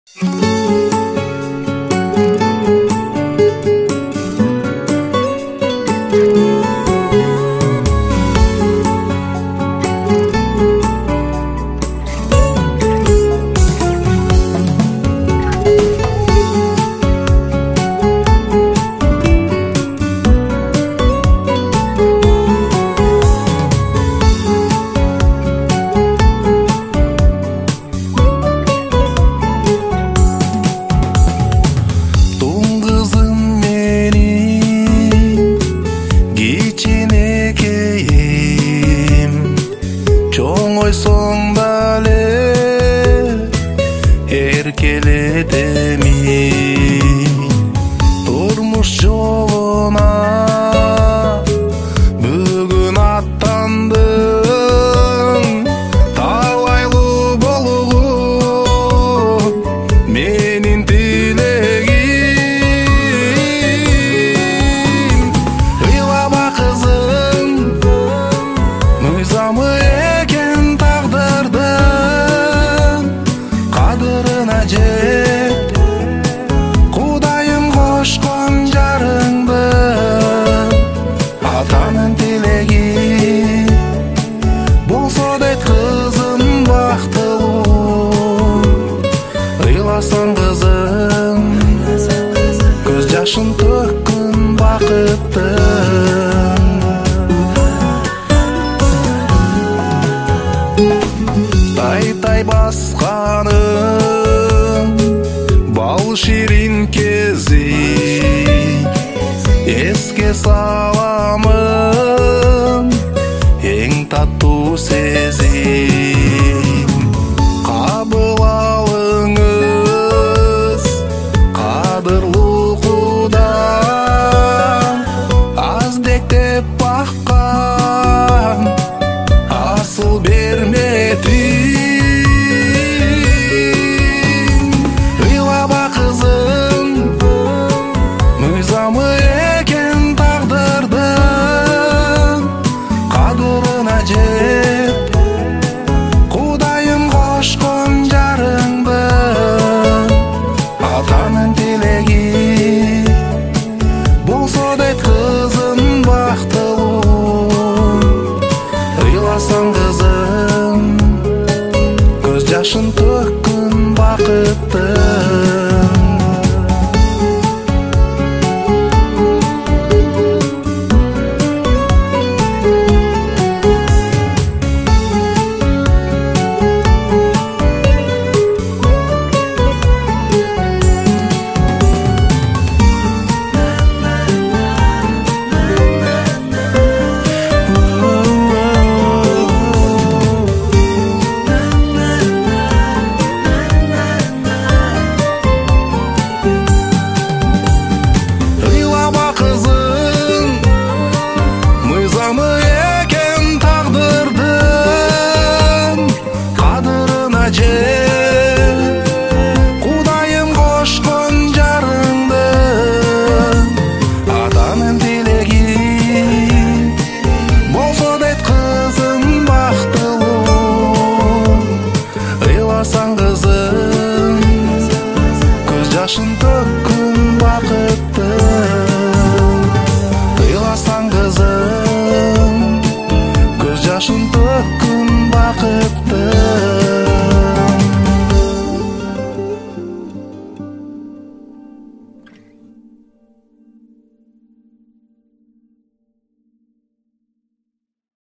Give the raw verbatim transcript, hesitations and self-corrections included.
Турмуш жолуна бүгүн аттандым, талайлуу болгу менин тилегим. Ыйлаба кызым, мыйзамы экен тагдырдын, кадырына жет Кудайым кошкон жарыңды. Атанын тилеги болсо дейт кызым бактылуу. Ыйласаң кызым, көз жашын төккүн бакыттын. Тай-тай басканым бал ширин кези, эске саламын эң таттуу сезим. Кабыл алыңыз кадырлуу Кудам, аздектеп баккан асыл берметим. Ыйлаба кызым, мыйзамы экен тагдырдын, кадырына жет Кудайым кошкон жарыңды. Атанын тилеги болсо дейт кызым бактылуу. Ыйласаң кызым, көз жашын төккүн бакыттын. Ыйлаба кызым, мыйзамы экен тагдырдын, кадырына жет Кудайым кошкон жарыңды. Атанын тилеги болсо дейт кызым бактылуу. Ыйласаң кызым, көз жашын төк